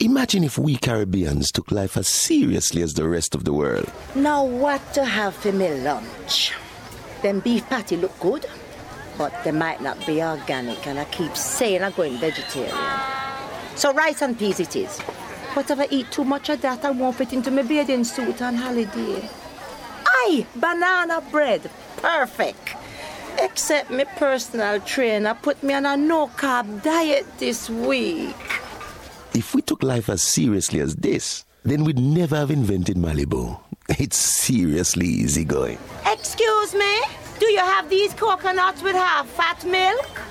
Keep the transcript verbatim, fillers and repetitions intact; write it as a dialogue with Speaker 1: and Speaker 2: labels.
Speaker 1: Imagine if we Caribbeans took life as seriously as the rest of the world.
Speaker 2: Now what to have for me lunch? Them beef patty look good, but they might not be organic, and I keep saying I'm going vegetarian. So rice and peas it is. But if I eat too much of that, I won't fit into my bathing suit on holiday. Aye, banana bread, perfect. Except my personal trainer put me on a no-carb diet this week.
Speaker 1: If we took life as seriously as this, then we'd never have invented Malibu. It's seriously easygoing.
Speaker 2: Excuse me? Do you have these coconuts with half fat milk?